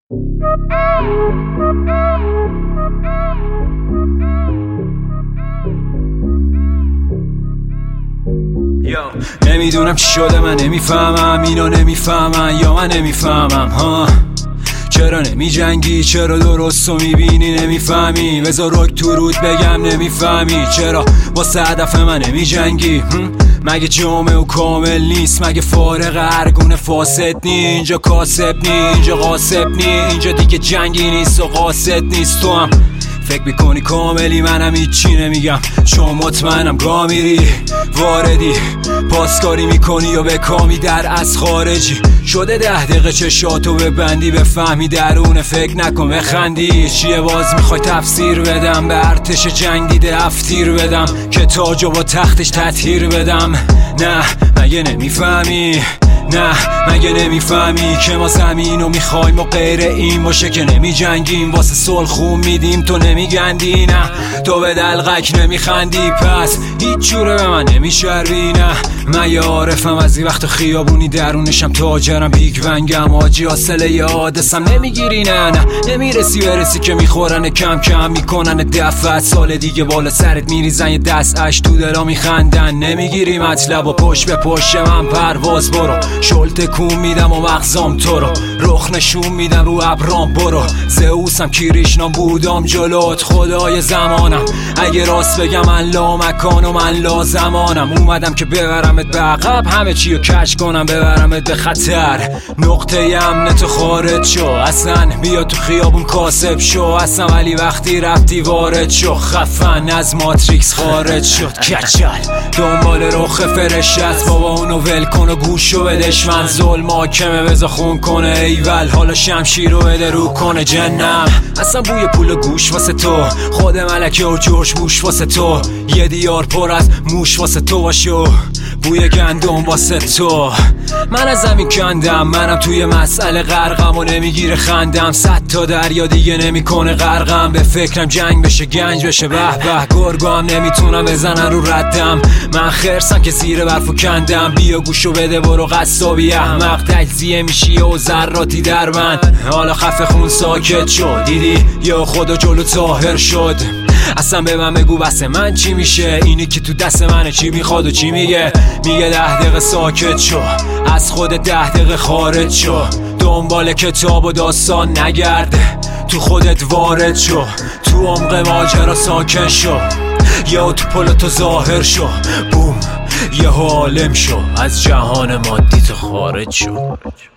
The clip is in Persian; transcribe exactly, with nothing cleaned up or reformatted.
نمیدونم چی شده، من نمیفهمم، اینا نمیفهمن یا من نمیفهمم. ها چرا نمی جنگی؟ چرا درستو میبینی نمیفهمی؟ بذار رک تو رود بگم نمیفهمی؟ چرا واسه هدف من نمی جنگی؟ مگه جامعه و کامل نیست؟ مگه فارغ هرگونه فاسد نی؟ اینجا کاسب نی، اینجا غاصب نی، اینجا دیگه جنگی نیست و قاصد نیست. تو هم فکر میکنی کاملی، منم هیچی نمیگم چون مطمئنم گا میری واردی پاسکاری میکنی یا به کامی در از خارجی شده. ده دقیقه چشاتو ببندی بفهمی درون فکر نکن بخندی. چیه باز میخوای تفسیر بدم؟ به ارتش جنگ دیده افتیر بدم که تاجو با تختش تطهیر بدم؟ نه مگه نمیفهمی؟ نه مگه نمیفهمی که ما زمینو میخوایم و غیر این باشه که نمی جنگیم واسه صلح خون میدیم تو نمیگندی؟ نه تو به دلقک نمیخندی پس هیچ جوره به من نمیشربی. نه من یه عارفم از این وقت خیابونی درونشم تاجرم بیگ ونگم آجی حاصله یه حادثم نمیگیری. نه نه نمیرسی برسی که میخورن کم کم میکنن دفعت سال دیگه بالا سرت میریزن یه دست اش تو دلا میخندن نمیگیری مطلب و پشت به پشت من پرواز برو شل تکون میدم و مغزام تو رو رخ نشون میدم رو ابرام برو زئوسم کریشنام بودم جلوت خدای زمانم اگه راست بگم من لا مکان و من لا زمانم اومدم که ببرمت به عقب همه چی رو کش کنم ببرمت به خطر نقطه امنت خارج شو اصلا بیا تو خیابون کاسب شو اصلا ولی وقتی رفتی وارد شو خفن از ماتریکس خارج شد کچل دنبال رخ فرشت بابا اونو ول کن و گوشو بدش من ظلم حاکمه بذار خون کنه ایول حالا شمشیر رو بده رو کنه جنم اصلا بوی پول و گوش واسه تو خود ملکه و جوش بوش واسه تو یه دیار پر از موش واسه تو باشو بوی گندم واسه تو من از زمین کندم منم توی مسئله غرقم و نمیگیره خندم صد تا دریا دیگه نمیکنه غرقم به فکرم جنگ بشه گنج بشه به به گرگو هم نمیتونم بزنن رو ردم من خرسم که زیر برفو کندم بیا گوشو بده برو قصابی احمق تجزیه میشی و ذراتی در من حالا خفه خون ساکت شد دیدی یا خدا جلو طاهر شد اصلا به من بگو بس من چی میشه اینی که تو دست منه چی میخواد و چی میگه میگه ده دقیقه ساکت شو از خود ده دقیقه خارج شو دنبال کتاب و داستان نگرد تو خودت وارد شو تو عمق ماجرا ساکن شو یا تو پلتو ظاهر شو بوم یه عالم شو از جهان مادی تو خارج شو.